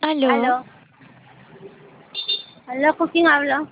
Aló, Aló, aló, ¿con quién hablo?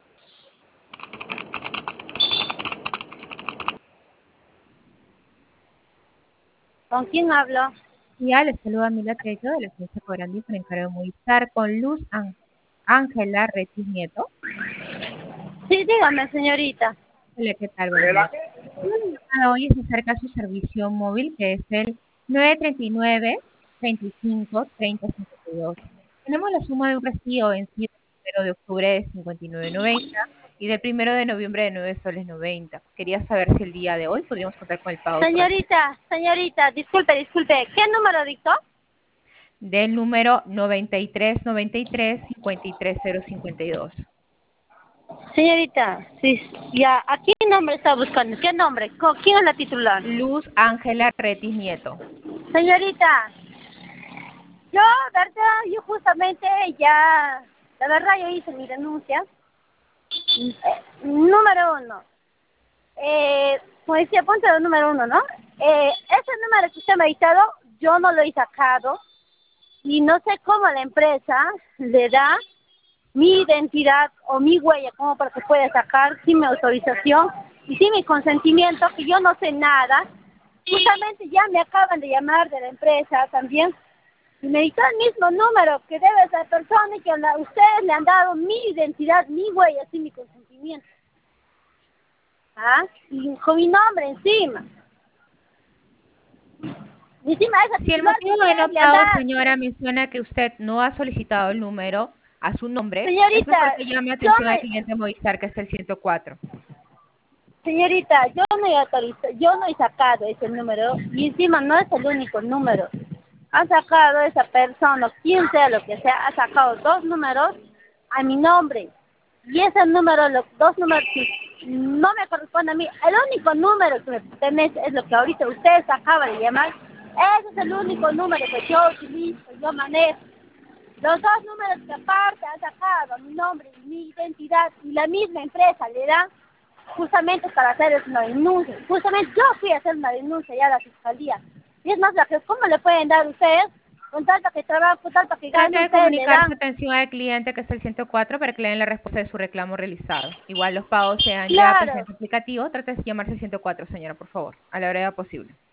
¿Con quién hablo? ya les saluda Mila Tello de la agencia Cobrandi por encargo de Movistar con Luz Ángela Retis Nieto. Sí, dígame, señorita. Hola, ¿qué tal? Buenas noches. Hoy es acerca de su servicio móvil que es el 939 35 30 52. Tenemos la suma de un recibo vencido el 1 de octubre de 59.90 y del 1 de noviembre de 9 soles 90. Quería saber si el día de hoy podríamos contar con el pago total Señorita, disculpe, ¿qué número dictó? del número 9393 53052. Señorita, sí, ya, ¿a qué nombre está buscando? ¿Qué nombre? ¿Quién es la titular? Luz Ángela Retis Nieto. Señorita, yo, verdad, yo justamente ya, la verdad, yo hice mi denuncia. Número uno, como decía, ponte el número uno, ¿no? Ese número que usted me ha dictado, yo no lo he sacado. Y no sé cómo la empresa le da mi identidad o mi huella como para que pueda sacar sin mi autorización y sin mi consentimiento, que yo no sé nada. Justamente ya me acaban de llamar de la empresa también y me dictó el mismo número que debe ser persona y que ustedes le han dado mi identidad, mi huella sin mi consentimiento. ¿Ah? Y con mi nombre encima. Y encima esa Si el titular que motivo de ustedes no le han pago, dado. señora, menciona que usted no ha solicitado el número a su nombre, es mejor Señorita, que llame yo atención al me, cliente Movistar, que es el 104. Señorita, yo no he autorizado, yo no he sacado ese número y encima no es el único número. Ha sacado esa persona, quien sea lo que sea, ha sacado dos números a mi nombre. Y ese número, los dos números que no me corresponde a mí, el único número que me pertenece es lo que ahorita ustedes acaban de llamar. Ese es el único número que yo utilizo, yo manejo. Los dos números que aparte han sacado mi nombre y mi identidad y la misma empresa le da justamente para hacer una denuncia. Justamente yo fui a hacer una denuncia ya a la fiscalía. Y es más, ¿cómo le pueden dar ustedes? Con tanto que trabajo, con tanto que Trate gano, de ustedes le comunicar su dan. atención al cliente, que es el 104, para que le den la respuesta de su reclamo realizado. Igual los pagos se dan ya Claro, presente aplicativo. Trate de llamarse al 104, señora, por favor, a la brevedad posible.